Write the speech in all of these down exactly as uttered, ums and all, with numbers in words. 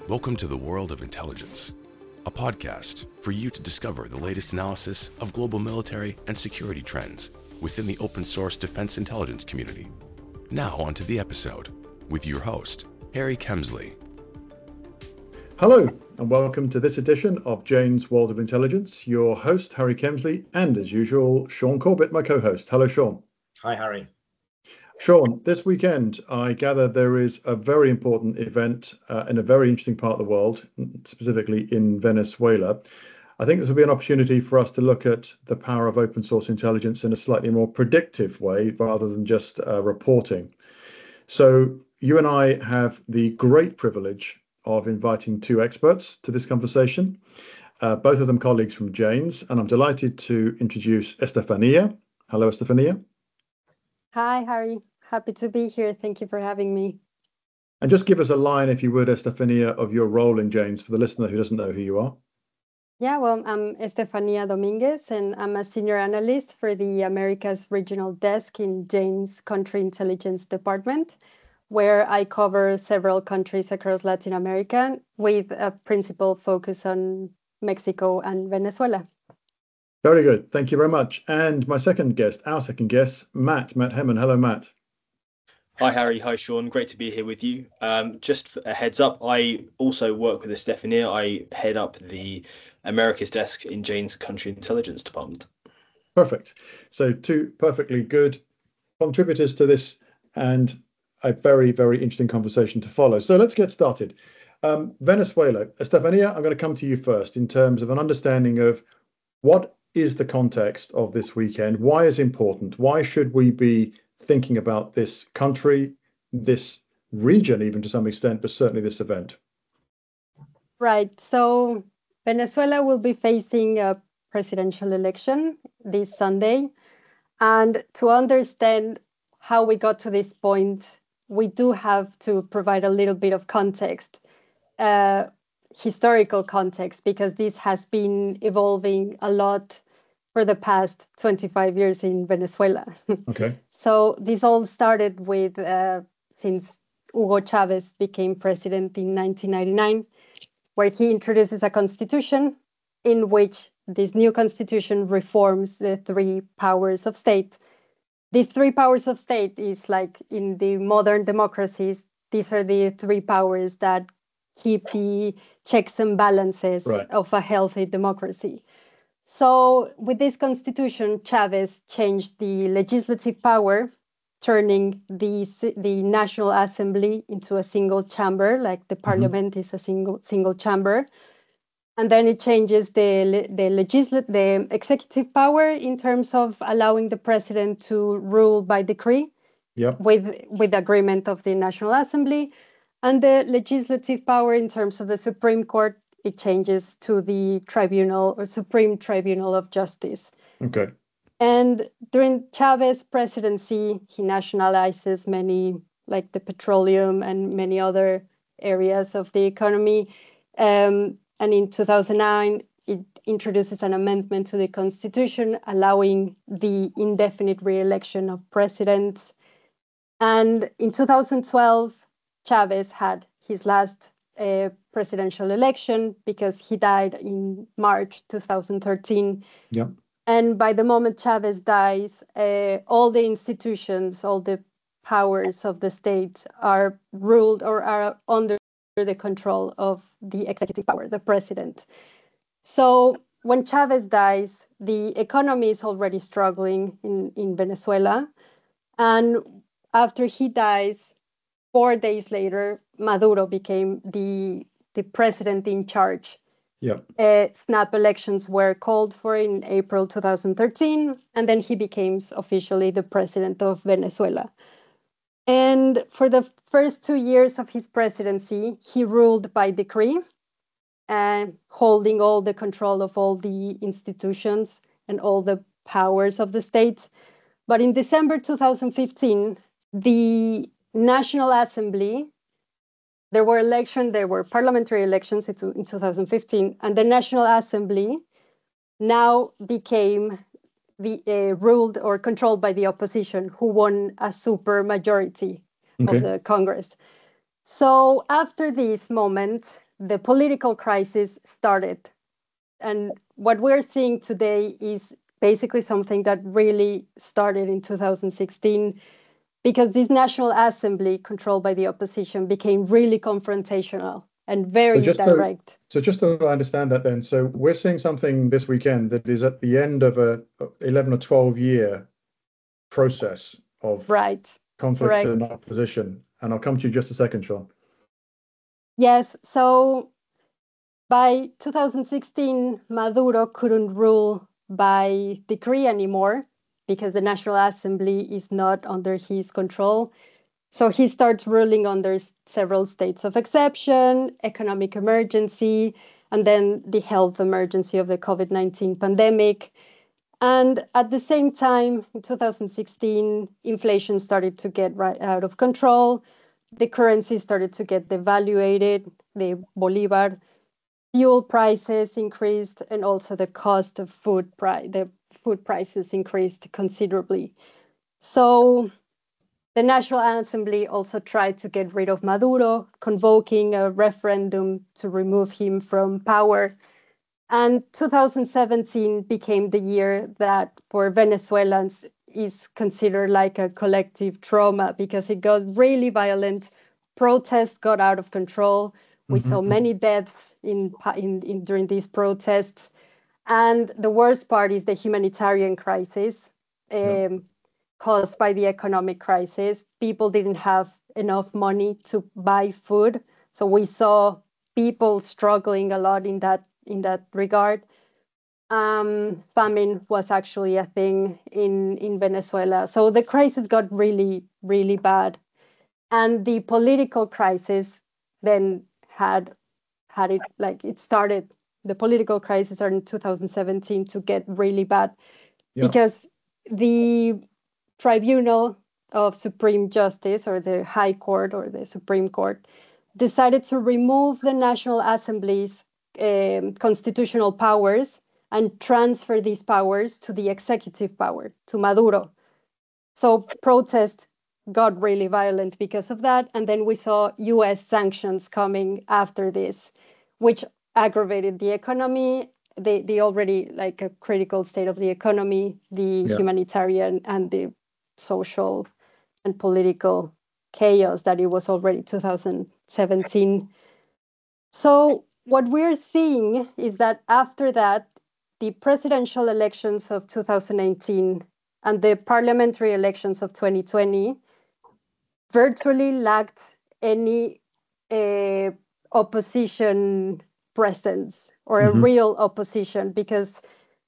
Welcome to the World of Intelligence, a podcast for you to discover the latest analysis of global military and security trends within the open source defense intelligence community. Now on to the episode with your host, Harry Kemsley. Hello, and welcome to this edition of Jane's World of Intelligence. Your host, Harry Kemsley, and as usual, Sean Corbett, my co-host. Hello, Sean. Hi, Harry. Sean, this weekend, I gather there is a very important event uh, in a very interesting part of the world, specifically in Venezuela. I think this will be an opportunity for us to look at the power of open source intelligence in a slightly more predictive way rather than just uh, reporting. So you and I have the great privilege of inviting two experts to this conversation, uh, both of them colleagues from Jane's, and I'm delighted to introduce Estefania. Hello, Estefania. Hi, Harry. Happy to be here. Thank you for having me. And just give us a line, if you would, Estefania, of your role in Jane's for the listener who doesn't know who you are. Yeah, well, I'm Estefania Dominguez, and I'm a senior analyst for the Americas Regional Desk in Jane's Country Intelligence Department, where I cover several countries across Latin America with a principal focus on Mexico and Venezuela. Very good. Thank you very much. And my second guest, our second guest, Matt, Matt Hemon. Hello, Matt. Hi, Harry. Hi, Sean. Great to be here with you. Um, just a heads up, I also work with Estefania. I head up the Americas desk in Jane's Country Intelligence Department. Perfect. So two perfectly good contributors to this and a very, very interesting conversation to follow. So let's get started. Um, Venezuela. Estefania, I'm going to come to you first in terms of an understanding of what is the context of this weekend? Why is it important? Why should we be thinking about this country, this region, even to some extent, but certainly this event? Right. So Venezuela will be facing a presidential election this Sunday. And to understand how we got to this point, we do have to provide a little bit of context, uh, historical context, because this has been evolving a lot for the past twenty-five years in Venezuela. Okay. So this all started with, uh, since Hugo Chavez became president in nineteen ninety-nine, where he introduces a constitution in which this new constitution reforms the three powers of state. These three powers of state is like in the modern democracies, these are the three powers that keep the checks and balances Right. of a healthy democracy. So with this constitution, Chavez changed the legislative power, turning the, the National Assembly into a single chamber, like the parliament mm-hmm. is a single single chamber. And then it changes the, the, legisl- the executive power in terms of allowing the president to rule by decree yep. with, with agreement of the National Assembly. And the legislative power in terms of the Supreme Court, it changes to the Tribunal or Supreme Tribunal of Justice. Okay. And during Chavez's presidency, he nationalizes many, like the petroleum and many other areas of the economy. Um, and in two thousand nine, it introduces an amendment to the Constitution allowing the indefinite re-election of presidents. And in two thousand twelve, Chavez had his last uh, presidential election because he died in March two thousand thirteen. Yeah. And by the moment Chavez dies, uh, all the institutions, all the powers of the state are ruled or are under the control of the executive power, the president. So when Chavez dies, the economy is already struggling in, in Venezuela. And after he dies, four days later, Maduro became the, the president in charge. Yeah. Uh, snap elections were called for in April two thousand thirteen, and then he became officially the president of Venezuela. And for the first two years of his presidency, he ruled by decree, and holding all the control of all the institutions and all the powers of the state. But in December two thousand fifteen, the National Assembly, there were elections, there were parliamentary elections in two thousand fifteen, and the National Assembly now became the uh, ruled or controlled by the opposition, who won a super majority okay. of the Congress. So after this moment, the political crisis started. And what we're seeing today is basically something that really started in two thousand sixteen, because this National Assembly controlled by the opposition became really confrontational and very So just direct. to, so just to understand that then, so we're seeing something this weekend that is at the end of a eleven or twelve year process of Right. conflict Correct. and opposition. And I'll come to you in just a second, Sean. Yes, so by two thousand sixteen, Maduro couldn't rule by decree anymore because the National Assembly is not under his control. So he starts ruling under several states of exception, economic emergency, and then the health emergency of the COVID nineteen pandemic. And at the same time, in two thousand sixteen, inflation started to get right out of control. The currency started to get devaluated, the Bolivar. Fuel prices increased, and also the cost of food price, the food prices increased considerably. So the National Assembly also tried to get rid of Maduro, convoking a referendum to remove him from power. And two thousand seventeen became the year that for Venezuelans is considered like a collective trauma because it got really violent. Protests got out of control. We Mm-hmm. saw many deaths in, in, in during these protests. And the worst part is the humanitarian crisis um, Yeah. caused by the economic crisis. People didn't have enough money to buy food. So we saw people struggling a lot in that in that regard. Um, famine was actually a thing in, in Venezuela. So the crisis got really, really bad. And the political crisis then had had it like it started. The political crisis started in two thousand seventeen to get really bad Yeah. because the Tribunal of Supreme Justice, or the High Court or the Supreme Court, decided to remove the National Assembly's um, constitutional powers and transfer these powers to the executive power, to Maduro. So protests got really violent because of that. And then we saw U S sanctions coming after this, which aggravated the economy, the, the already like a critical state of the economy, the Yeah. humanitarian and the social and political chaos that it was already two thousand seventeen. So what we're seeing is that after that, the presidential elections of two thousand nineteen and the parliamentary elections of twenty twenty virtually lacked any uh, opposition presence or a Mhm. real opposition because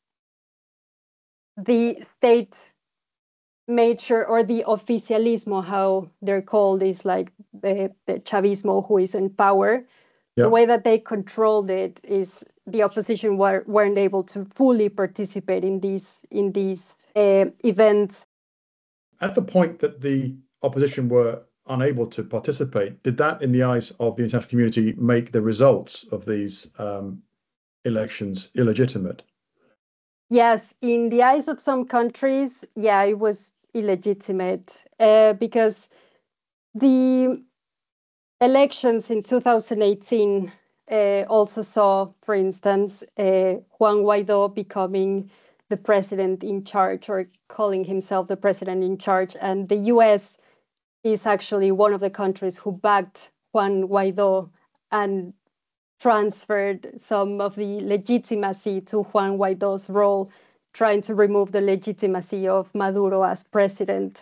the state made sure, or the oficialismo, how they're called, is like the, the Chavismo who is in power. Yeah. The way that they controlled it is the opposition were, weren't able to fully participate in these in these uh, events. At the point that the opposition were unable to participate, did that, in the eyes of the international community, make the results of these um, elections illegitimate? Yes, in the eyes of some countries, yeah, it was illegitimate uh, because the elections in two thousand eighteen uh, also saw, for instance, uh, Juan Guaido becoming the president in charge, or calling himself the president in charge. And the U S is actually one of the countries who backed Juan Guaido and transferred some of the legitimacy to Juan Guaido's role, trying to remove the legitimacy of Maduro as president.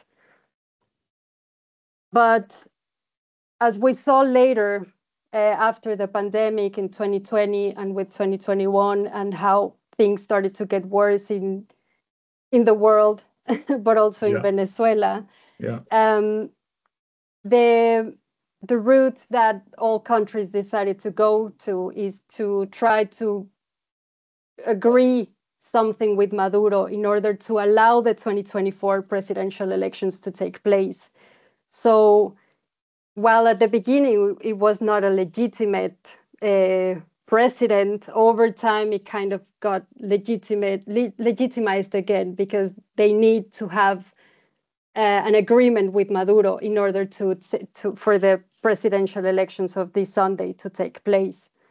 But as we saw later, uh, after the pandemic in twenty twenty and with twenty twenty-one, and how things started to get worse in in the world, but also Yeah. in Venezuela, Yeah. um, the the route that all countries decided to go to is to try to agree something with Maduro in order to allow the twenty twenty-four presidential elections to take place. So while at the beginning it was not a legitimate uh, president, over time it kind of got legitimate, le- legitimized again, because they need to have uh, an agreement with Maduro in order to, to for the presidential elections of this Sunday to take place.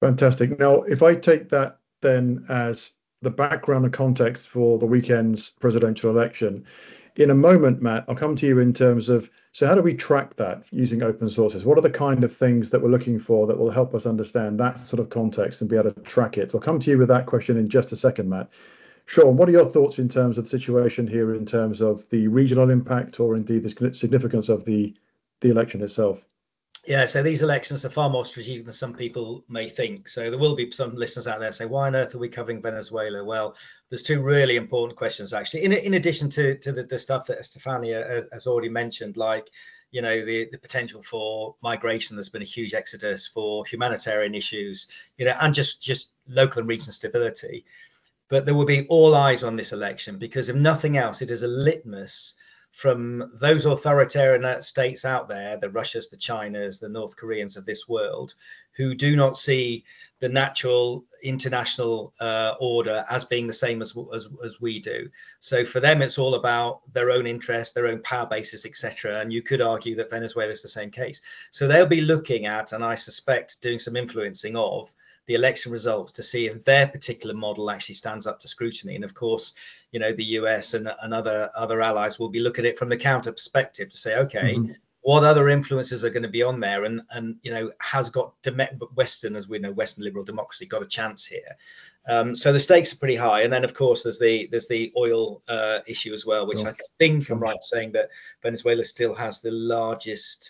Fantastic. Now, if I take that then as the background and context for the weekend's presidential election, in a moment, Matt, I'll come to you in terms of, so how do we track that using open sources? What are the kind of things that we're looking for that will help us understand that sort of context and be able to track it? So I'll come to you with that question in just a second, Matt. Sean, what are your thoughts in terms of the situation here, in terms of the regional impact or indeed the significance of the, the election itself? Yeah, so these elections are far more strategic than some people may think. So there will be some listeners out there say, why on earth are we covering Venezuela? Well, there's two really important questions, actually, in, in addition to, to the, the stuff that Estefania has, has already mentioned, like, you know, the, the potential for migration. There's been a huge exodus, for humanitarian issues, you know, and just, just local and regional stability. But there will be all eyes on this election because, if nothing else, it is a litmus from those authoritarian states out there, the Russias, the Chinas, the North Koreans of this world, who do not see the natural international uh, order as being the same as, as as we do. So for them, it's all about their own interest, their own power bases, et cetera. And you could argue that Venezuela is the same case. So they'll be looking at, and I suspect doing some influencing of, the election results to see if their particular model actually stands up to scrutiny. And of course, you know, the U S and, and other other allies will be looking at it from the counter perspective to say, okay, mm-hmm. what other influences are going to be on there? And, and you know, has got Western, as we know, Western liberal democracy got a chance here? Um, so the stakes are pretty high. And then, of course, there's the there's the oil uh, issue as well, which sure. I think I'm right saying that Venezuela still has the largest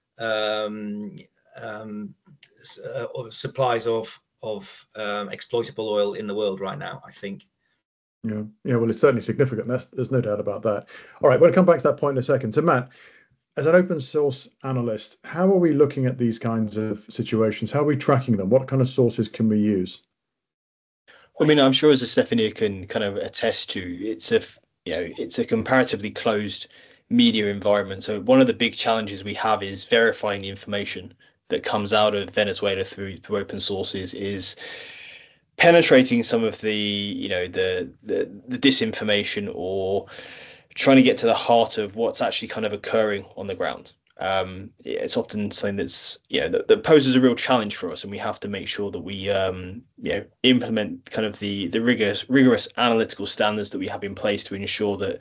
um, um, uh, supplies of of um, exploitable oil in the world right now, I think. Yeah, yeah. Well, it's certainly significant. That's, there's no doubt about that. All right, we'll come back to that point in a second. So, Matt, as an open source analyst, how are we looking at these kinds of situations? How are we tracking them? What kind of sources can we use? I mean, I'm sure, as Estefania can kind of attest to, it's a you know it's a comparatively closed media environment. So one of the big challenges we have is verifying the information that comes out of Venezuela through through open sources, is penetrating some of the you know the, the the disinformation, or trying to get to the heart of what's actually kind of occurring on the ground. Um, it's often something that's you know that, that poses a real challenge for us, and we have to make sure that we um, you know implement kind of the the rigorous rigorous analytical standards that we have in place to ensure that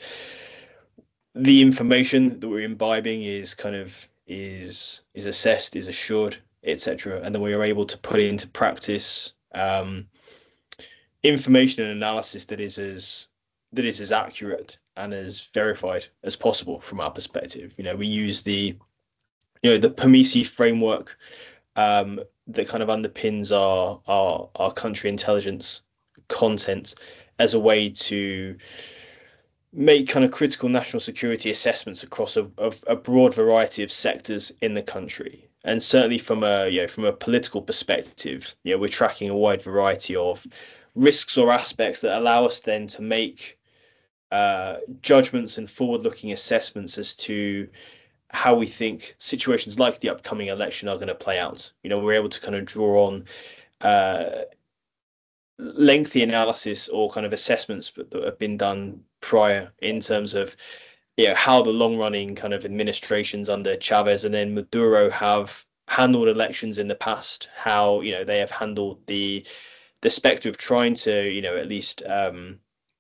the information that we're imbibing is kind of is is assessed, is assured, et cetera, and then we are able to put into practice um, information and analysis that is as that is as accurate and as verified as possible from our perspective. You know, we use the you know the PAMISI framework um, that kind of underpins our our our country intelligence content as a way to make kind of critical national security assessments across a, a, a broad variety of sectors in the country. And certainly from a you know, from a political perspective, you know, we're tracking a wide variety of risks or aspects that allow us then to make uh, judgments and forward-looking assessments as to how we think situations like the upcoming election are going to play out. You know, we're able to kind of draw on uh, lengthy analysis or kind of assessments that have been done prior in terms of you know how the long-running kind of administrations under Chavez and then Maduro have handled elections in the past, how you know they have handled the the specter of trying to you know at least um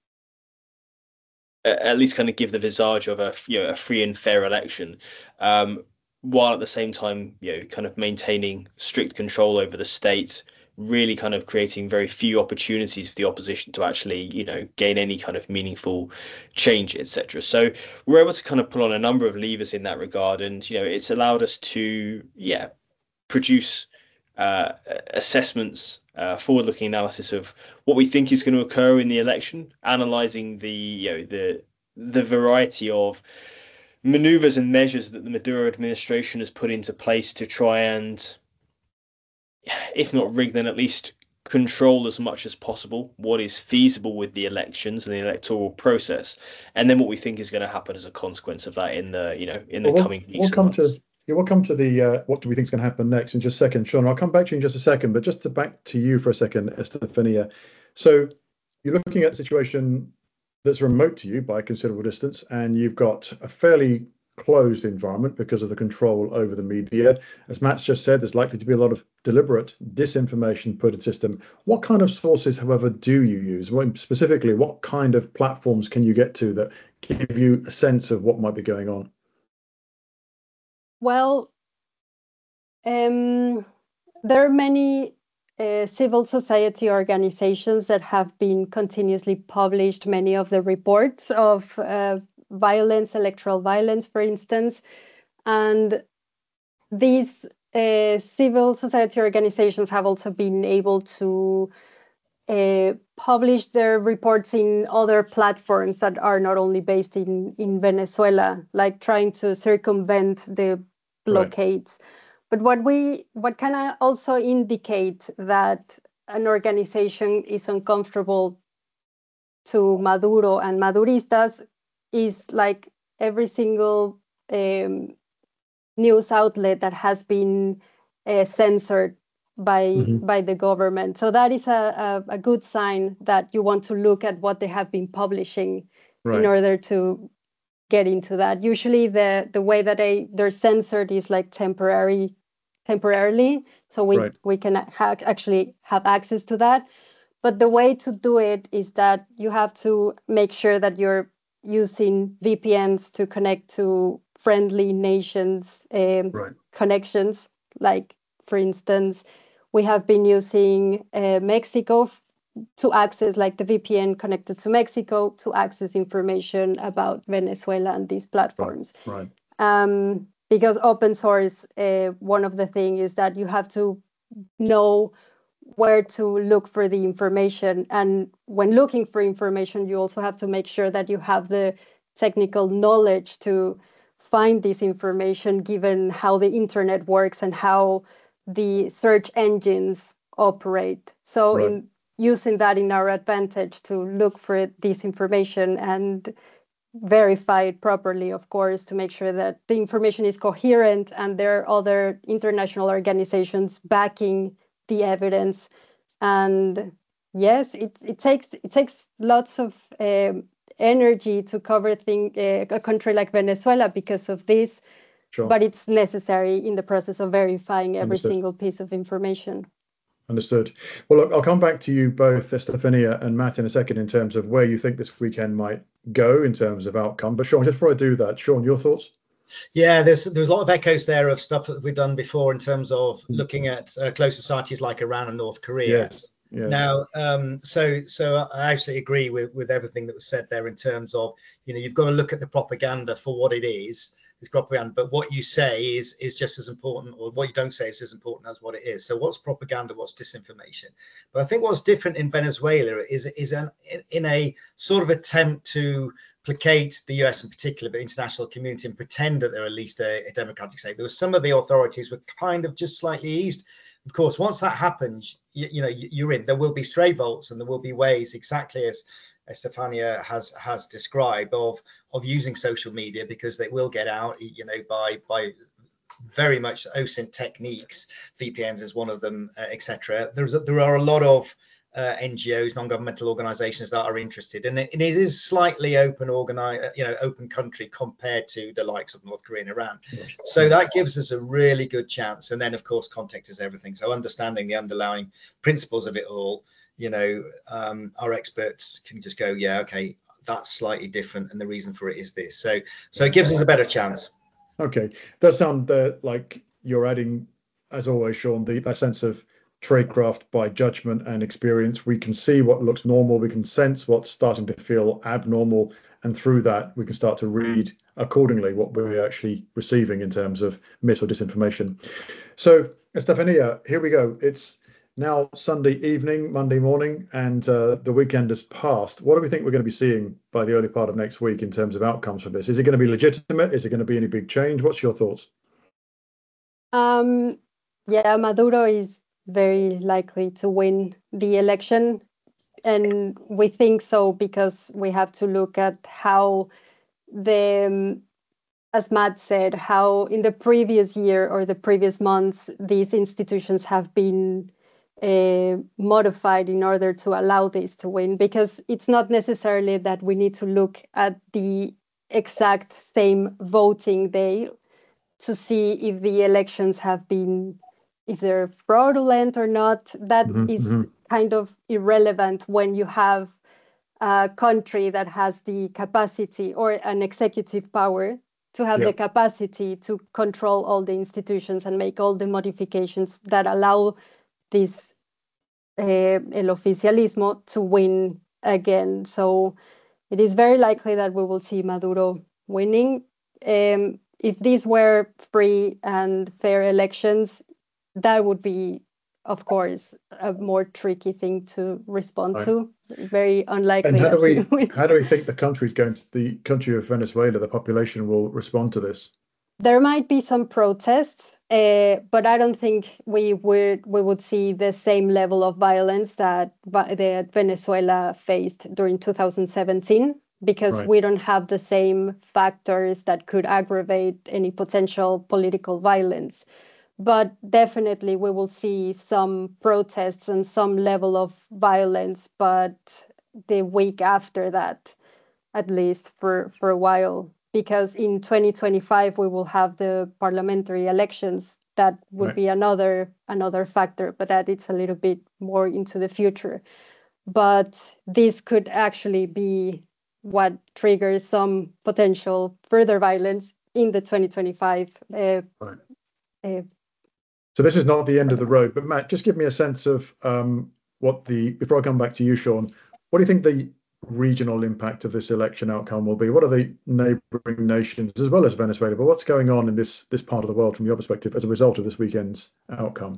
at least kind of give the visage of a you know a free and fair election, um while at the same time you know kind of maintaining strict control over the state, really kind of creating very few opportunities for the opposition to actually, you know, gain any kind of meaningful change, et cetera. So we're able to kind of pull on a number of levers in that regard, and you know, it's allowed us to, yeah, produce uh, assessments, uh, forward-looking analysis of what we think is going to occur in the election, analysing the, you know, the the variety of manoeuvres and measures that the Maduro administration has put into place to try and, if not rig, then at least control as much as possible what is feasible with the elections and the electoral process, and then what we think is going to happen as a consequence of that in the you know in the well, coming weeks. We'll come months. to yeah, we'll come to the uh, what do we think is going to happen next in just a second, Sean. I'll come back to you in just a second, but just to back to you for a second, Estefania. So you're looking at a situation that's remote to you by a considerable distance, and you've got a fairly closed environment because of the control over the media. As Matt's just said, there's likely to be a lot of deliberate disinformation put in system. What kind of sources, however, do you use? What, specifically, what kind of platforms can you get to that give you a sense of what might be going on? Well, um, there are many uh, civil society organizations that have been continuously published many of the reports of uh, violence, electoral violence, for instance. And these uh, civil society organizations have also been able to uh, publish their reports in other platforms that are not only based in, in Venezuela, like trying to circumvent the blockades. Right. But what we what can I also indicate that an organization is uncomfortable to Maduro and Maduristas is like every single um, news outlet that has been uh, censored by mm-hmm. by the government. So that is a, a, a good sign that you want to look at what they have been publishing right. in order to get into that. Usually the the way that they they're censored is like temporary temporarily, so we right. we can ha- actually have access to that. But the way to do it is that you have to make sure that you're using V P Ns to connect to friendly nations um, right. connections. Like, for instance, we have been using uh, Mexico f- to access, like the V P N connected to Mexico to access information about Venezuela and these platforms. Right. right. Um, because open source, uh, one of the things is that you have to know where to look for the information. And when looking for information, you also have to make sure that you have the technical knowledge to find this information, given how the internet works and how the search engines operate. So right. in using that in our advantage to look for this information and verify it properly, of course, to make sure that the information is coherent and there are other international organizations backing the evidence. And yes, it, it takes it takes lots of um, energy to cover thing, uh, a country like Venezuela because of this, sure. but it's necessary in the process of verifying every Understood. single piece of information. Understood. Well, look, I'll come back to you both, Estefania and Matt, in a second in terms of where you think this weekend might go in terms of outcome. But Sean, just before I do that, Sean, your thoughts? Yeah, there's there's a lot of echoes there of stuff that we've done before in terms of looking at uh, closed societies like Iran and North Korea. Yes. Yes. Now, um, so so I absolutely agree with, with everything that was said there in terms of, you know, you've got to look at the propaganda for what it is. It's propaganda, but what you say is is just as important, or what you don't say is as important as what it is. So what's propaganda? What's disinformation? But I think what's different in Venezuela is is an in a sort of attempt to placate the U S in particular, but the international community, and pretend that they're at least a, a democratic state. There was some of the authorities were kind of just slightly eased. Of course, once that happens, you, you know, you're in. There will be stray votes, and there will be ways, exactly as Estefania has has described, of of using social media, because they will get out, you know, by by very much O S I N T techniques. V P Ns is one of them, uh, et cetera. There's a, there are a lot of uh, N G Os, non-governmental organisations that are interested, and it, it is slightly open organize, you know, open country compared to the likes of North Korea and Iran. So that gives us a really good chance. And then, of course, context is everything. So understanding the underlying principles of it all, you know, um, our experts can just go, yeah, okay, that's slightly different, and the reason for it is this. So, so it gives us a better chance. Okay, does sound uh, like you're adding, as always, Sean, the that sense of tradecraft by judgment and experience. We can see what looks normal, we can sense what's starting to feel abnormal, and through that we can start to read accordingly what we're actually receiving in terms of mis or disinformation. So, Estefania, here we go. It's now Sunday evening, Monday morning, and uh, the weekend has passed. What do we think we're going to be seeing by the early part of next week in terms of outcomes for this? Is it going to be legitimate? Is it going to be any big change? What's your thoughts? Um, yeah, Maduro is very likely to win the election. And we think so because we have to look at how the, um, as Matt said, how in the previous year or the previous months, these institutions have been Uh, modified in order to allow this to win, because it's not necessarily that we need to look at the exact same voting day to see if the elections have been, if they're fraudulent or not. That mm-hmm, is mm-hmm. kind of irrelevant when you have a country that has the capacity, or an executive power, to have Yeah. the capacity to control all the institutions and make all the modifications that allow this uh, el oficialismo to win again. So it is very likely that we will see Maduro winning. Um, if these were free and fair elections, that would be, of course, a more tricky thing to respond Right. to. Very unlikely. And how do that we he win. how do we think the country's going to, the country of Venezuela, the population will respond to this? There might be some protests, uh, but I don't think we would we would see the same level of violence that, that Venezuela faced during two thousand seventeen, because Right. we don't have the same factors that could aggravate any potential political violence. But definitely we will see some protests and some level of violence, but the week after that, at least for, for a while, because in twenty twenty-five we will have the parliamentary elections. That would Right. be another another factor, but that it's a little bit more into the future. But this could actually be what triggers some potential further violence in the twenty twenty-five. Uh, Right. uh, So this is not the end of the road, but Matt, just give me a sense of um, what the, before I come back to you, Sean, what do you think the regional impact of this election outcome will be? What are the neighboring nations, as well as Venezuela, but what's going on in this this part of the world from your perspective as a result of this weekend's outcome?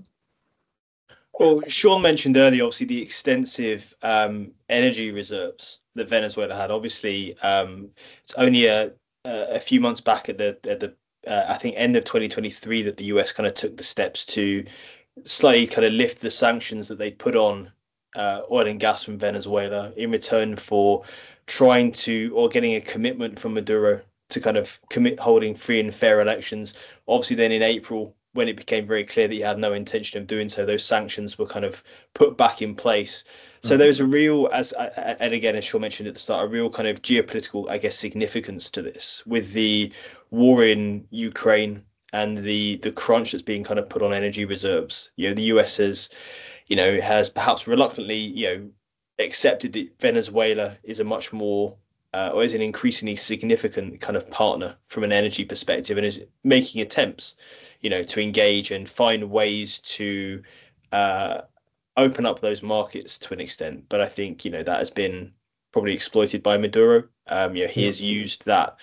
Well, Sean mentioned earlier, obviously, the extensive um, energy reserves that Venezuela had. Obviously, um, it's only a, a few months back at the at the uh, I think end of twenty twenty-three that the U S kind of took the steps to slightly kind of lift the sanctions that they put on uh, oil and gas from Venezuela in return for trying to, or getting a commitment from Maduro to kind of commit holding free and fair elections. Obviously, then in April, when it became very clear that he had no intention of doing so, those sanctions were kind of put back in place. So mm-hmm. there's a real, as and again, as Sean mentioned at the start, a real kind of geopolitical, I guess, significance to this, with the war in Ukraine and the the crunch that's being kind of put on energy reserves. You know, the U S has, you know, has perhaps reluctantly, you know, accepted that Venezuela is a much more uh, or is an increasingly significant kind of partner from an energy perspective, and is making attempts, you know, to engage and find ways to uh, open up those markets to an extent. But I think, you know, that has been probably exploited by Maduro. Um, you know, he has used that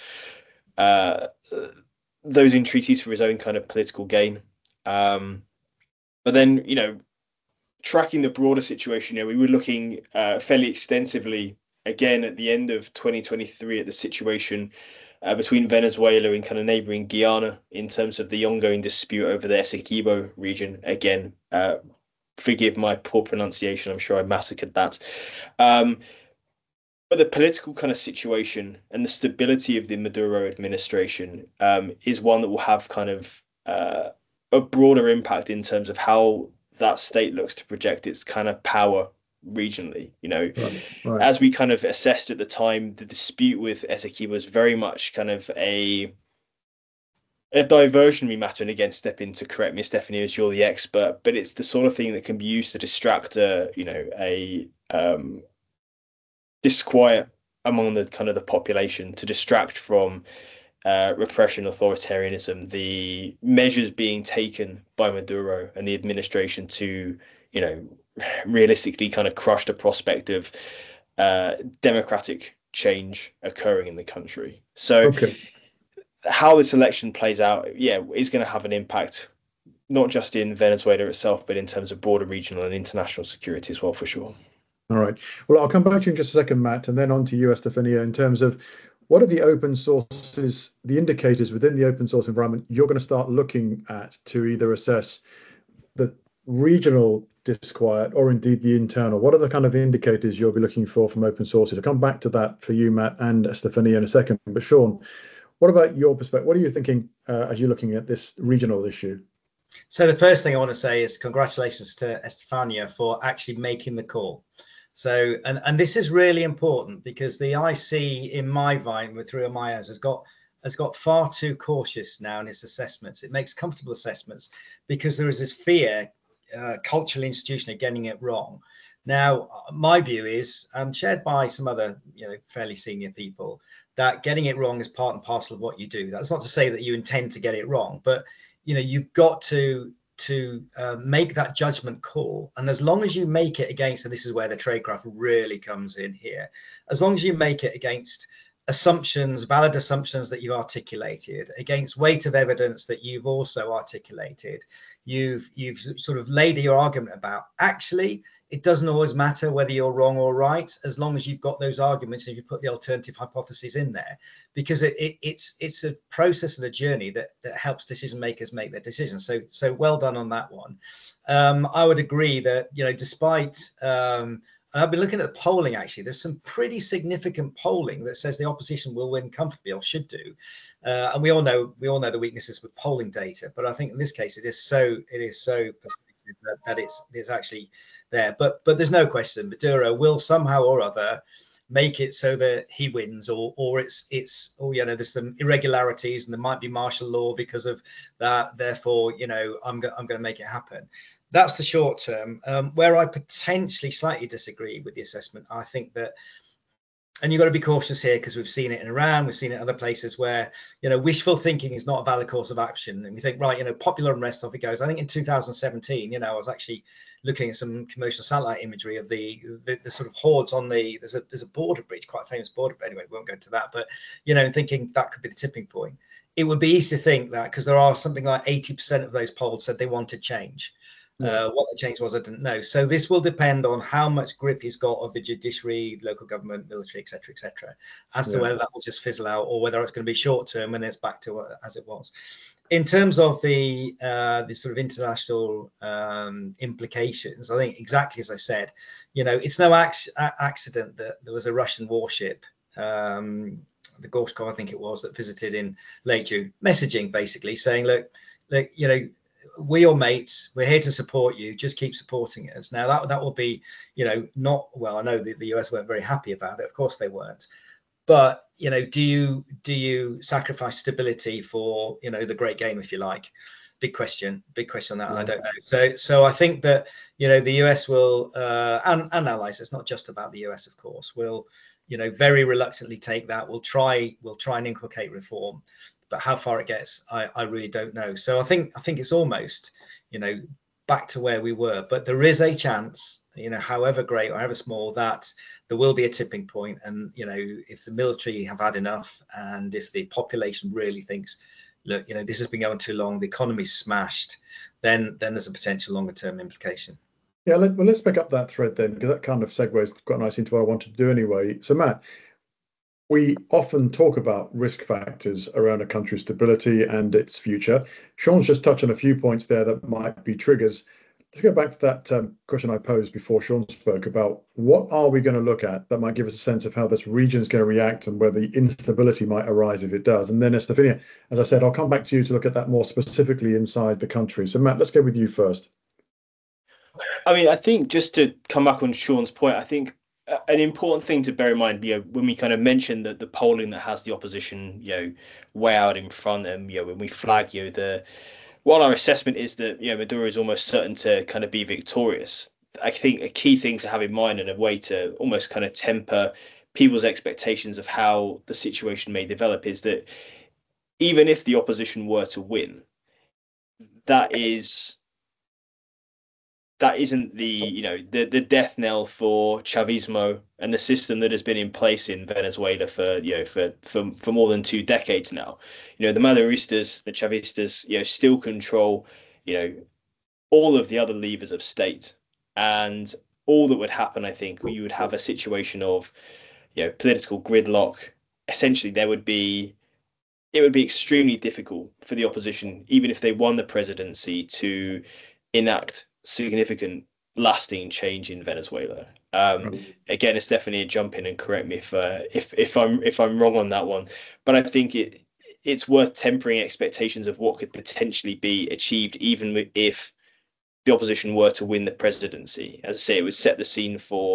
uh, those entreaties for his own kind of political gain. Um, but then, you know, tracking the broader situation, you know, we were looking uh, fairly extensively again at the end of twenty twenty-three at the situation Uh, between Venezuela and kind of neighboring Guyana in terms of the ongoing dispute over the Essequibo region. Again, uh, forgive my poor pronunciation. I'm sure I massacred that. Um, but the political kind of situation and the stability of the Maduro administration um, is one that will have kind of uh, a broader impact in terms of how that state looks to project its kind of power regionally. You know, right, right. As we kind of assessed at the time, the dispute with Essequibo was very much kind of a a diversionary matter. And again, step in to correct me, Stephanie, as you're the expert, but it's the sort of thing that can be used to distract a, you know, a um, disquiet among the kind of the population, to distract from uh, repression, authoritarianism, the measures being taken by Maduro and the administration to, you know, realistically kind of crush the prospect of uh, democratic change occurring in the country. So okay. How this election plays out, yeah, is going to have an impact, not just in Venezuela itself, but in terms of broader regional and international security as well, for sure. All right. Well, I'll come back to you in just a second, Matt, and then on to you, Estefania, in terms of what are the open sources, the indicators within the open source environment you're going to start looking at to either assess the regional disquiet or indeed the internal? What are the kind of indicators you'll be looking for from open sources? I'll come back to that for you, Matt, and Estefania in a second. But Sean, what about your perspective? What are you thinking uh, as you're looking at this regional issue? So the first thing I want to say is congratulations to Estefania for actually making the call. So, and, and this is really important because the I C in my vine with through my eyes has got has got far too cautious now in its assessments. It makes comfortable assessments because there is this fear, uh, cultural institution of getting it wrong. Now, my view is, and shared by some other, you know, fairly senior people, that getting it wrong is part and parcel of what you do. That's not to say that you intend to get it wrong, but you know, you've got to to uh, make that judgment call. And as long as you make it against, and this is where the tradecraft really comes in here, as long as you make it against assumptions, valid assumptions that you've articulated, against weight of evidence that you've also articulated, you've you've sort of laid your argument about, actually, it doesn't always matter whether you're wrong or right, as long as you've got those arguments and you put the alternative hypotheses in there, because it, it, it's it's a process and a journey that that helps decision makers make their decisions. So so well done on that one. Um, I would agree that, you know, despite um, and I've been looking at the polling, actually, there's some pretty significant polling that says the opposition will win comfortably, or should do. Uh, and we all know we all know the weaknesses with polling data, but I think in this case it is so it is so persuasive that, that it's it's actually there. But but there's no question Maduro will somehow or other make it so that he wins, or or it's it's or you know there's some irregularities and there might be martial law because of that. Therefore, you know I'm go- I'm going to make it happen. That's the short term. Um, where I potentially slightly disagree with the assessment, I think that, and you've got to be cautious here because we've seen it in Iran, we've seen it in other places where, you know, wishful thinking is not a valid course of action. And we think, right, you know, popular unrest, off it goes. I think in two thousand seventeen, you know, I was actually looking at some commercial satellite imagery of the, the, the sort of hordes on the, there's a, there's a border breach, quite a famous border, but anyway, we won't go into that. But, you know, thinking that could be the tipping point. It would be easy to think that because there are something like eighty percent of those polls said they wanted change. Uh, what the change was, I didn't know. So this will depend on how much grip he's got of the judiciary, local government, military, et cetera, et cetera, as to yeah. whether that will just fizzle out or whether it's going to be short term and then it's back to uh, as it was. In terms of the uh, the sort of international um, implications, I think exactly as I said, you know, it's no ac- accident that there was a Russian warship, um, the Gorshkov, I think it was, that visited in late June, messaging basically saying, look, look, you know, we're your mates. We're here to support you. Just keep supporting us. Now that that will be, you know, not well. I know the, the U S weren't very happy about it. Of course they weren't. But you know, do you do you sacrifice stability for, you know, the great game, if you like? Big question. Big question on that. Yeah. I don't know. So so I think that, you know, the U S will uh, and and allies. It's not just about the U S, of course. Will, you know, very reluctantly take that. We'll try. We'll try and inculcate reform. But how far it gets, I, I really don't know. So I think I think it's almost, you know, back to where we were. But there is a chance, you know, however great or however small, that there will be a tipping point. And, you know, if the military have had enough and if the population really thinks, look, you know, this has been going too long, the economy's smashed, then then there's a potential longer term implication. Yeah, let, well, let's pick up that thread then, because that kind of segues quite nicely into what I wanted to do anyway. So, Matt, we often talk about risk factors around a country's stability and its future. Sean's just touched on a few points there that might be triggers. Let's go back to that um, question I posed before Sean spoke about what are we going to look at that might give us a sense of how this region is going to react and where the instability might arise if it does. And then, Estefania, as I said, I'll come back to you to look at that more specifically inside the country. So, Matt, let's go with you first. I mean, I think just to come back on Sean's point, I think an important thing to bear in mind, you know, when we kind of mention that the polling that has the opposition, you know, way out in front, and you know, when we flag, you know, the while our assessment is that, you know, Maduro is almost certain to kind of be victorious, I think a key thing to have in mind and a way to almost kind of temper people's expectations of how the situation may develop is that even if the opposition were to win, that is. That isn't the, you know, the, the death knell for Chavismo and the system that has been in place in Venezuela for, you know, for, for, for more than two decades now. You know, the Maduristas, the Chavistas, you know, still control, you know, all of the other levers of state. And all that would happen, I think, you would have a situation of, you know, political gridlock. Essentially, there would be, it would be extremely difficult for the opposition, even if they won the presidency, to enact significant lasting change in Venezuela. Um, again, it's definitely a jump in and correct me if uh, if if I'm if I'm wrong on that one. But I think it it's worth tempering expectations of what could potentially be achieved, even if the opposition were to win the presidency. As I say, it would set the scene for,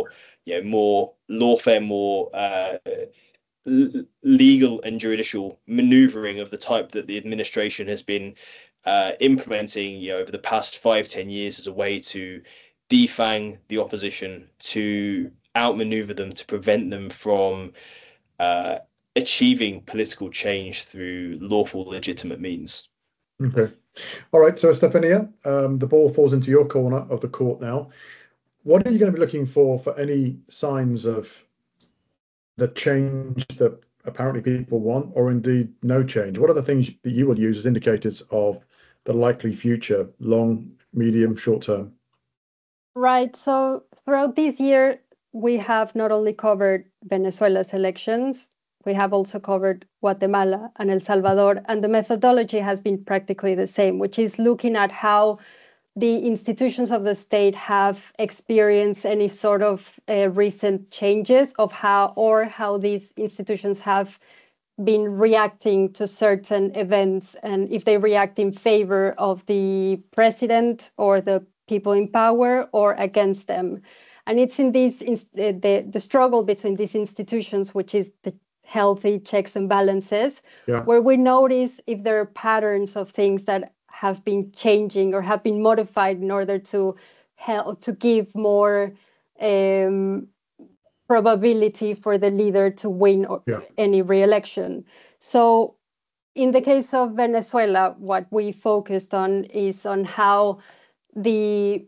you know, more lawfare, more uh, l- legal and judicial maneuvering of the type that the administration has been uh, implementing, you know, over the past five, ten years as a way to defang the opposition, to outmaneuver them, to prevent them from uh, achieving political change through lawful, legitimate means. Okay. All right. So, Estefania, um, the ball falls into your corner of the court now. What are you going to be looking for for any signs of the change that apparently people want, or indeed no change? What are the things that you will use as indicators of the likely future, long, medium, short term? Right. So throughout this year, we have not only covered Venezuela's elections, we have also covered Guatemala and El Salvador, and the methodology has been practically the same, which is looking at how the institutions of the state have experienced any sort of uh, recent changes of how, or how these institutions have been reacting to certain events, and if they react in favor of the president or the people in power or against them. And it's in this the, the struggle between these institutions, which is the healthy checks and balances, yeah. where we notice if there are patterns of things that have been changing or have been modified in order to help to give more um, probability for the leader to win or yeah. any re-election. So in the case of Venezuela, what we focused on is on how the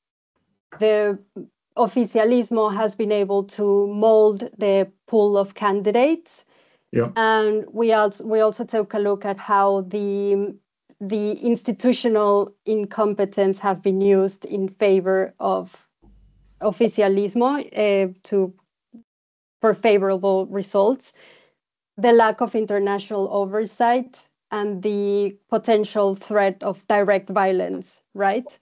the oficialismo has been able to mold the pool of candidates. Yeah. And we also we also took a look at how the the institutional incompetence have been used in favor of oficialismo uh, to for favorable results, the lack of international oversight, and the potential threat of direct violence, right?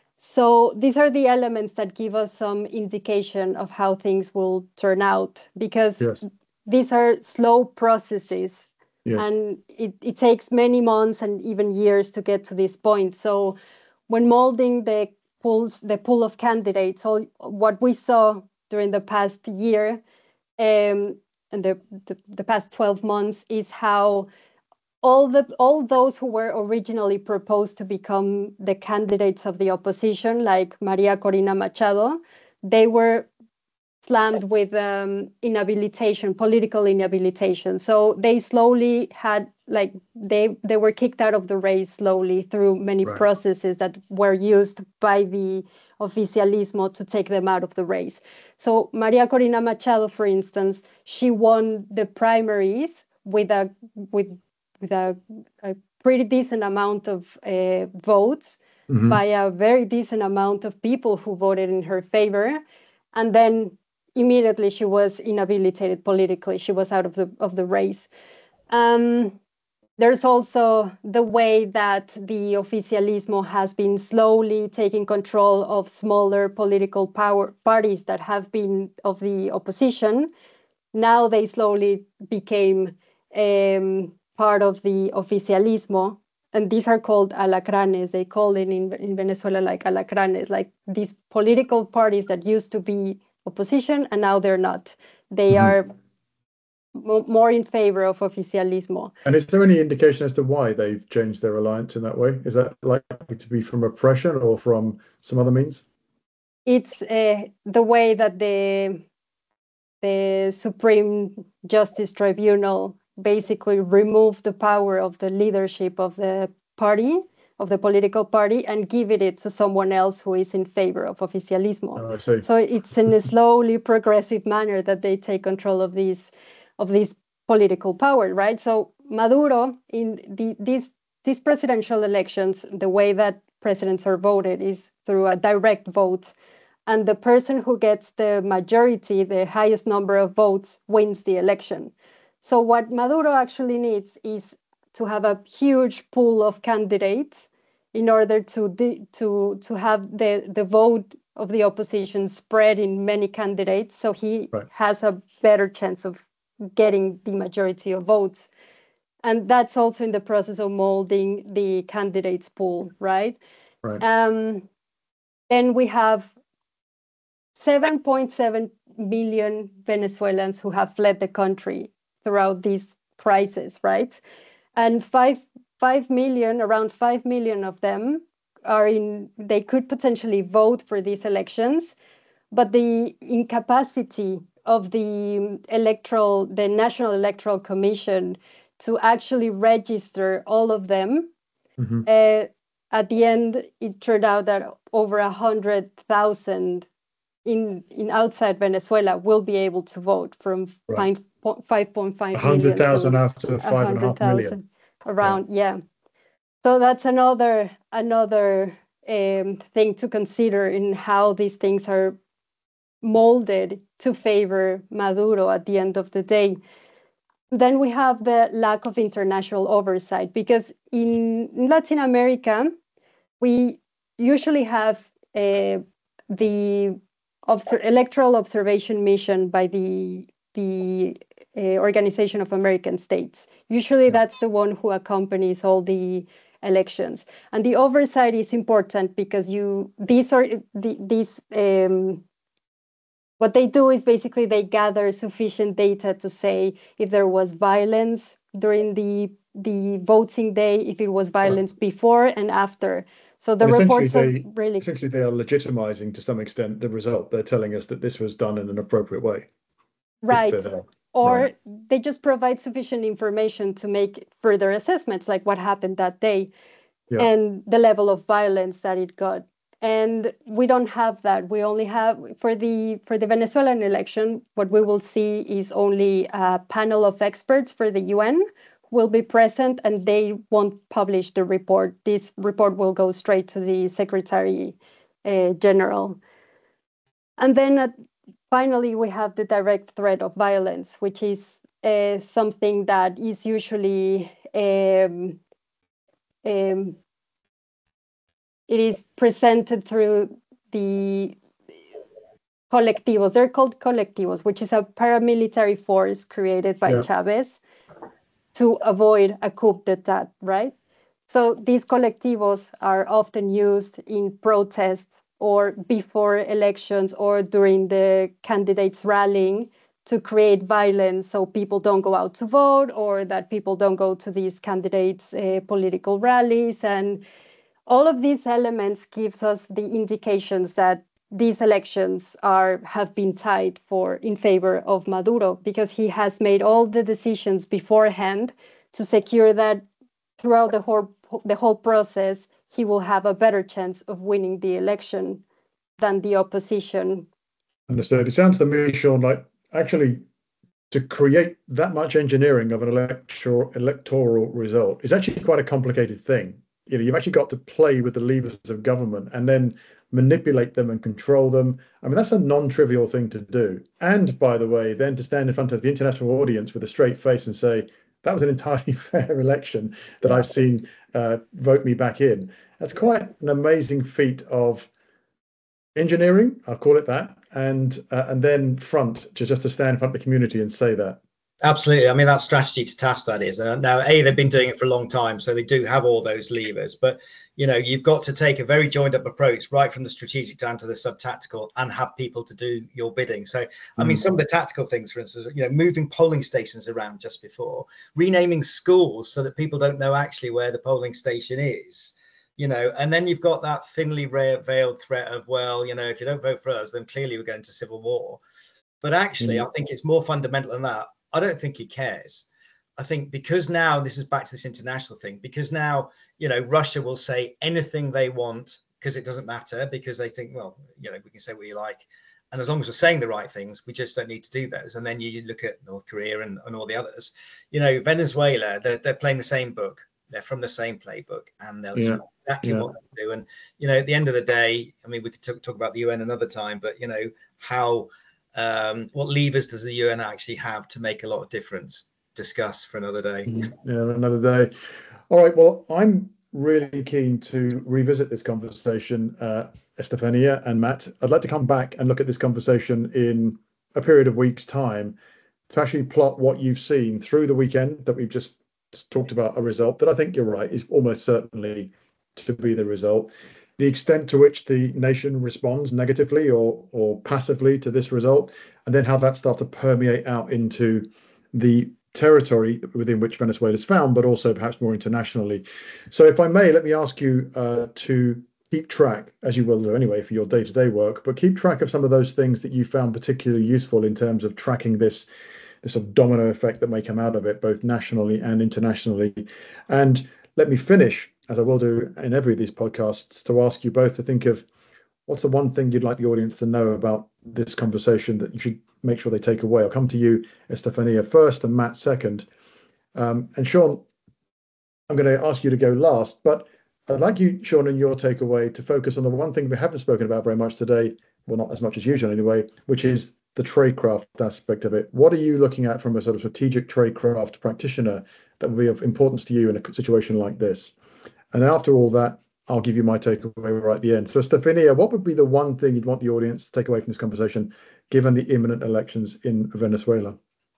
So these are the elements that give us some indication of how things will turn out, because yes. these are slow processes. Yes. And it, it takes many months and even years to get to this point. So when molding the pools, the pool of candidates, so what we saw during the past year um, and the, the, the past twelve months is how all the all those who were originally proposed to become the candidates of the opposition, like Maria Corina Machado, they were slammed with um, inhabilitation, political inhabilitation. So they slowly had, like, they they were kicked out of the race slowly through many right. processes that were used by the oficialismo to take them out of the race. So Maria Corina Machado, for instance, she won the primaries with a with with a, a pretty decent amount of uh, votes mm-hmm. by a very decent amount of people who voted in her favor, and then immediately she was inhabilitated politically. She was out of the of the race. Um, there's also the way that the oficialismo has been slowly taking control of smaller political power parties that have been of the opposition. Now they slowly became um, part of the oficialismo, and these are called alacranes. They call it in, in Venezuela like alacranes, like these political parties that used to be opposition and now they're not. They mm-hmm. are m- more in favor of oficialismo. And is there any indication as to why they've changed their alliance in that way? Is that likely to be from oppression or from some other means? It's uh, the way that the the Supreme Justice Tribunal basically removed the power of the leadership of the party, of the political party, and give it to someone else who is in favor of oficialismo. Oh, I see. So it's in a slowly progressive manner that they take control of these of this political power, right? So Maduro, in the, these these presidential elections, the way that presidents are voted is through a direct vote, and the person who gets the majority, the highest number of votes, wins the election. So what Maduro actually needs is to have a huge pool of candidates in order to de- to to have the, the vote of the opposition spread in many candidates, so he right. has a better chance of getting the majority of votes. And that's also in the process of molding the candidates pool, right? Right. Um, then we have seven point seven million Venezuelans who have fled the country throughout this crisis, right? And five five million, around five million of them are in. They could potentially vote for these elections, but the incapacity of the electoral, the National Electoral Commission, to actually register all of them. Mm-hmm. Uh, at the end, it turned out that over a hundred thousand in in outside Venezuela will be able to vote, from right. five point five million. one hundred thousand after five and a half million. Around, yeah. yeah. So that's another another um, thing to consider in how these things are molded to favor Maduro at the end of the day. Then we have the lack of international oversight, because in Latin America, we usually have uh, the obser- electoral observation mission by the the uh, Organization of American States. Usually that's the one who accompanies all the elections. And the oversight is important because you these are the, these um, what they do is basically they gather sufficient data to say if there was violence during the the voting day, if it was violence right. before and after. So the reports they, are really essentially they are legitimizing to some extent the result. They're telling us that this was done in an appropriate way. Right. Or right. they just provide sufficient information to make further assessments, like what happened that day yeah. and the level of violence that it got. And we don't have that. We only have, for the for the Venezuelan election, what we will see is only a panel of experts for the U N will be present, and they won't publish the report. This report will go straight to the Secretary uh, General. And then at, finally, we have the direct threat of violence, which is uh, something that is usually um, um, it is presented through the colectivos. They're called colectivos, which is a paramilitary force created by yeah. Chavez to avoid a coup d'etat, right? So these colectivos are often used in protests or before elections or during the candidates rallying to create violence, so people don't go out to vote, or that people don't go to these candidates' uh, political rallies. And all of these elements gives us the indications that these elections are have been tied for in favor of Maduro, because he has made all the decisions beforehand to secure that throughout the whole the whole process he will have a better chance of winning the election than the opposition. Understood. It sounds to me, Sean, like actually to create that much engineering of an electoral electoral result is actually quite a complicated thing. You know, you've actually got to play with the levers of government and then manipulate them and control them. I mean, that's a non-trivial thing to do. And by the way, then to stand in front of the international audience with a straight face and say, that was an entirely fair election that I've seen uh, vote me back in. That's quite an amazing feat of engineering, I'll call it that, and uh, and then front to just to stand in front of the community and say that. Absolutely. I mean, that strategy to task, that is. Uh, now, A, they've been doing it for a long time, so they do have all those levers. But, you know, you've got to take a very joined up approach right from the strategic down to the sub-tactical and have people to do your bidding. So, I mean, mm. some of the tactical things, for instance, you know, moving polling stations around just before, renaming schools so that people don't know actually where the polling station is. You know, and then you've got that thinly veiled threat of, well, you know, if you don't vote for us, then clearly we're going to civil war. But actually, mm. I think it's more fundamental than that. I don't think he cares. I think because now this is back to this international thing, because now, you know, Russia will say anything they want because it doesn't matter, because they think, well, you know, we can say what you like. And as long as we're saying the right things, we just don't need to do those. And then you, you look at North Korea and, and all the others, you know, Venezuela, they're, they're playing the same book. They're from the same playbook, and they'll yeah. exactly yeah. what they do. And, you know, at the end of the day, I mean, we could t- talk about the U N another time, but, you know, how, um, what levers does the U N actually have to make a lot of difference? Discuss for another day. Yeah, another day. All right. Well, I'm really keen to revisit this conversation, uh, Estefania and Matt. I'd like to come back and look at this conversation in a period of weeks' time to actually plot what you've seen through the weekend that we've just talked about, a result that I think you're right is almost certainly to be the result. the extent to which the nation responds negatively or or passively to this result, and then how that starts to permeate out into the territory within which Venezuela is found, but also perhaps more internationally. So if I may, let me ask you uh, to keep track, as you will do anyway for your day-to-day work, but keep track of some of those things that you found particularly useful in terms of tracking this, this sort of domino effect that may come out of it, both nationally and internationally. And let me finish, as I will do in every of these podcasts, to ask you both to think of what's the one thing you'd like the audience to know about this conversation that you should make sure they take away. I'll come to you, Estefania, first and Matt second. Um, and Sean, I'm going to ask you to go last, but I'd like you, Sean, in your takeaway to focus on the one thing we haven't spoken about very much today, well, not as much as usual anyway, which is the tradecraft aspect of it. What are you looking at from a sort of strategic tradecraft practitioner that would be of importance to you in a situation like this? And after all that, I'll give you my takeaway right at the end. So, Estefania, what would be the one thing you'd want the audience to take away from this conversation, given the imminent elections in Venezuela?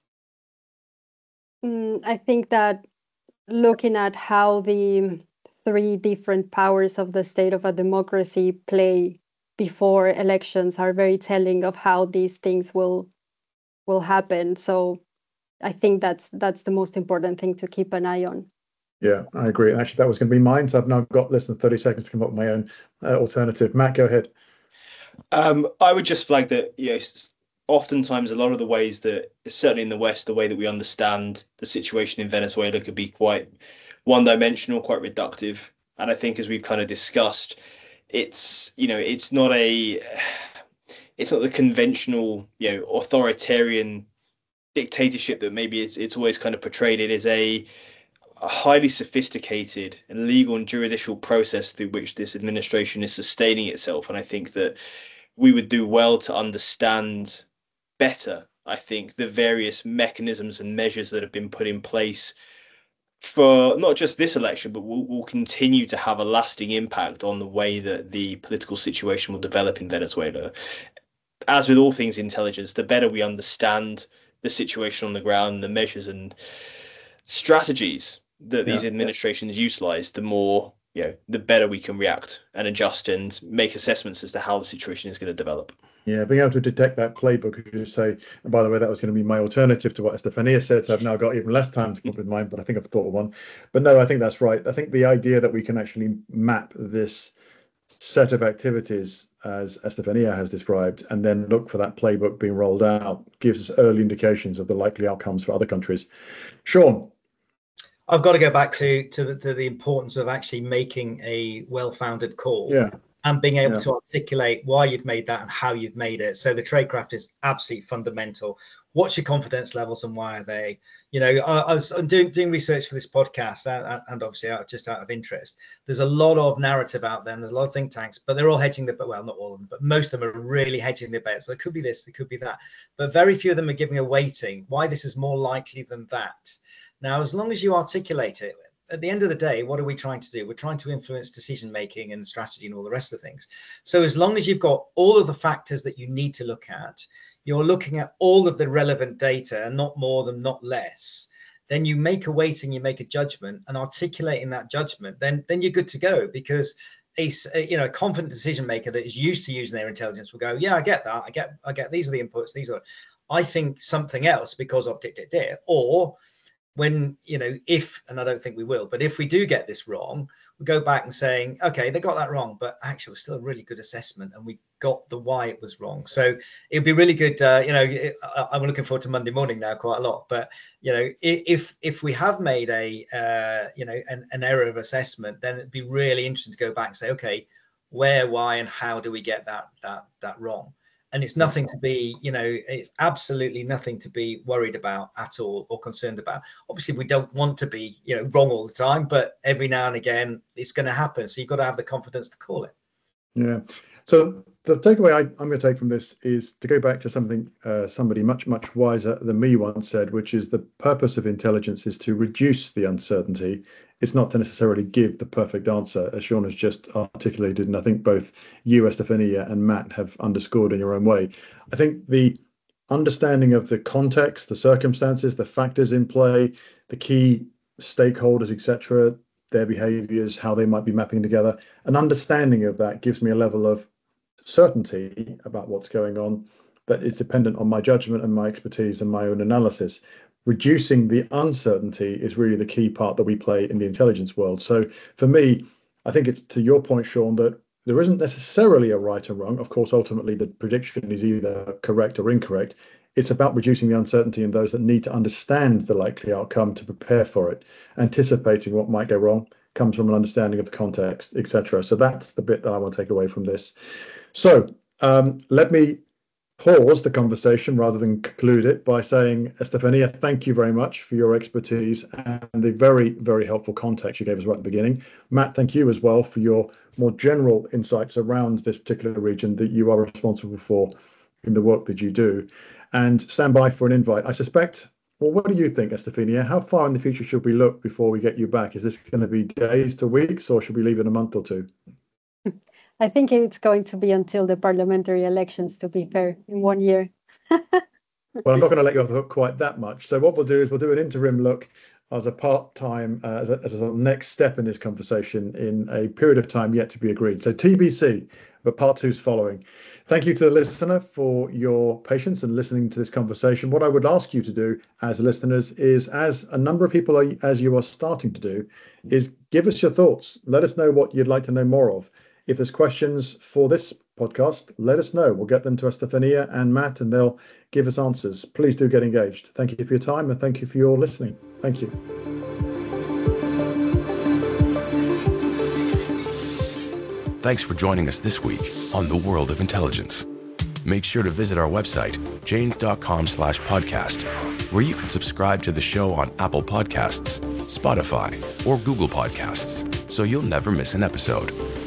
Mm, I think that looking at how the three different powers of the state of a democracy play before elections are very telling of how these things will will happen. So I think that's that's the most important thing to keep an eye on. Yeah, I agree. Actually, that was going to be mine. So I've now got less than thirty seconds to come up with my own uh, alternative. Matt, go ahead. Um, I would just flag that, you know, oftentimes a lot of the ways that, certainly in the West, the way that we understand the situation in Venezuela could be quite one-dimensional, quite reductive. And I think, as we've kind of discussed, it's, you know, it's not a, it's not the conventional, you know, authoritarian dictatorship that maybe it's it's always kind of portrayed. It is a, a highly sophisticated and legal and judicial process through which this administration is sustaining itself. And I think that we would do well to understand better, I think, the various mechanisms and measures that have been put in place for not just this election, but will, will continue to have a lasting impact on the way that the political situation will develop in Venezuela. As with all things intelligence, the better we understand the situation on the ground, the measures and strategies that these yeah, administrations yeah. utilize, the more, you know, the better we can react and adjust and make assessments as to how the situation is going to develop. Yeah, being able to detect that playbook, as you say. And by the way, that was going to be my alternative to what Estefania said. So I've now got even less time to come up with mine, but I think I've thought of one. But no, I think that's right. I think the idea that we can actually map this set of activities, as Estefania has described, and then look for that playbook being rolled out gives us early indications of the likely outcomes for other countries. Sean? I've got to go back to to the, to the importance of actually making a well-founded call. Yeah. And being able yeah. to articulate why you've made that and how you've made it. So the tradecraft is absolutely fundamental. What's your confidence levels and why are they? You know, I, I was doing, doing research for this podcast and, and obviously out, just out of interest. There's a lot of narrative out there and there's a lot of think tanks, but they're all hedging the, well, not all of them, but most of them are really hedging their bets. Well, it could be this, it could be that, but very few of them are giving a weighting, why this is more likely than that. Now, as long as you articulate it, at the end of the day, what are we trying to do? We're trying to influence decision making and strategy and all the rest of the things. So as long as you've got all of the factors that you need to look at, you're looking at all of the relevant data and not more than not less, then you make a weighting, you make a judgment, and articulating that judgment, then then you're good to go. Because a, you know, a confident decision maker that is used to using their intelligence will go, yeah, I get that. I get, I get these are the inputs. These are, I think something else because of dit, dit, dit. Or when, you know, if, and I don't think we will, but if we do get this wrong, we go back and saying, okay, they got that wrong, but actually it was still a really good assessment and we got the why it was wrong. So it'd be really good. Uh, you know, it, I'm looking forward to Monday morning now quite a lot, but, you know, if, if we have made a, uh, you know, an, an error of assessment, then it'd be really interesting to go back and say, okay, where, why, and how do we get that, that, that wrong? And it's nothing to be, you know, it's absolutely nothing to be worried about at all or concerned about. Obviously, we don't want to be, you know, wrong all the time, but every now and again, it's going to happen. So you've got to have the confidence to call it. Yeah. So the takeaway I, I'm going to take from this is to go back to something uh, somebody much, much wiser than me once said, which is the purpose of intelligence is to reduce the uncertainty. It's not to necessarily give the perfect answer, as Sean has just articulated. And I think both you, Estefania, and Matt have underscored in your own way. I think the understanding of the context, the circumstances, the factors in play, the key stakeholders, et cetera, their behaviors, how they might be mapping together. An understanding of that gives me a level of certainty about what's going on that is dependent on my judgment and my expertise and my own analysis. Reducing the uncertainty is really the key part that we play in the intelligence world. So for me, I think it's to your point, Sean, that there isn't necessarily a right or wrong. Of course, ultimately, the prediction is either correct or incorrect. It's about reducing the uncertainty in those that need to understand the likely outcome to prepare for it. Anticipating what might go wrong comes from an understanding of the context, et cetera. So that's the bit that I want to take away from this. So um, let me pause the conversation rather than conclude it by saying, Estefania, thank you very much for your expertise and the very, very helpful context you gave us right at the beginning. Matt, thank you as well for your more general insights around this particular region that you are responsible for in the work that you do. And stand by for an invite. I suspect, well, what do you think, Estefania? How far in the future should we look before we get you back? Is this going to be days to weeks, or should we leave it a month or two? I think it's going to be until the parliamentary elections, to be fair, in one year. Well, I'm not going to let you off the hook quite that much. So what we'll do is we'll do an interim look as a part-time, uh, as, a, as a sort of next step in this conversation in a period of time yet to be agreed. So T B C, but part two's following. Thank you to the listener for your patience and listening to this conversation. What I would ask you to do as listeners is, as a number of people are, as you are starting to do, is give us your thoughts. Let us know what you'd like to know more of. If there's questions for this podcast, let us know. We'll get them to Estefania and Matt, and they'll give us answers. Please do get engaged. Thank you for your time, and thank you for your listening. Thank you. Thanks for joining us this week on The World of Intelligence. Make sure to visit our website, janes.com slash podcast, where you can subscribe to the show on Apple Podcasts, Spotify, or Google Podcasts, so you'll never miss an episode.